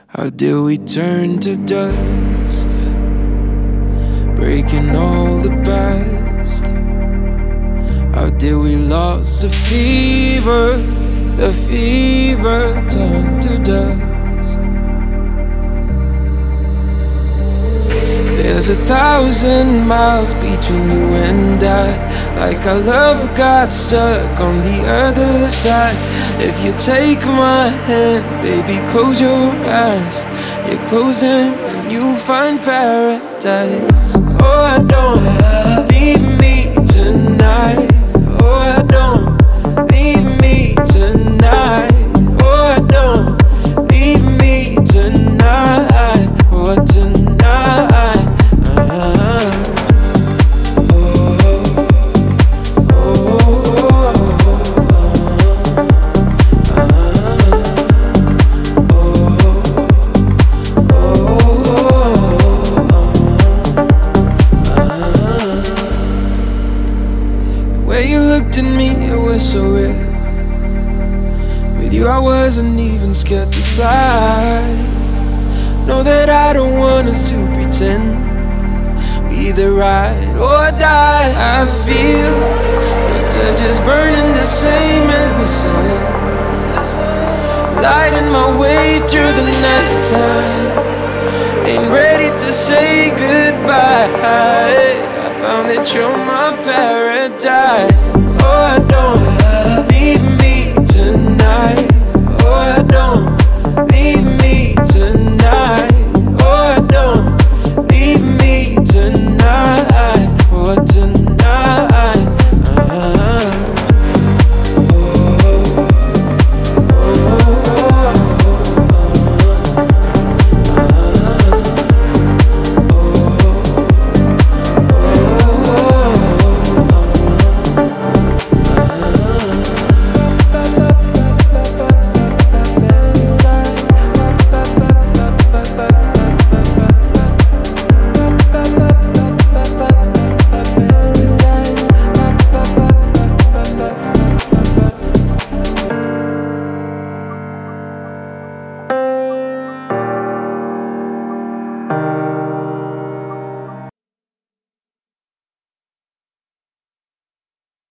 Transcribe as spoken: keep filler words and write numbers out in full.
How did we turn to dust, breaking all the past? How did we lose the fever, the fever turned to dust? There's a thousand miles between you and I, like our love got stuck on the other side. If you take my hand, baby, close your eyes. You close them and you'll find paradise. Oh, I don't leave me tonight. Oh, I don't leave me tonight. Oh, I don't leave me tonight. Oh, tonight. So real. With you I wasn't even scared to fly. Know that I don't want us to pretend we either ride or die. I feel the touch is burning the same as the sun, lighting my way through the night time. Ain't ready to say goodbye. I found that you're my paradise.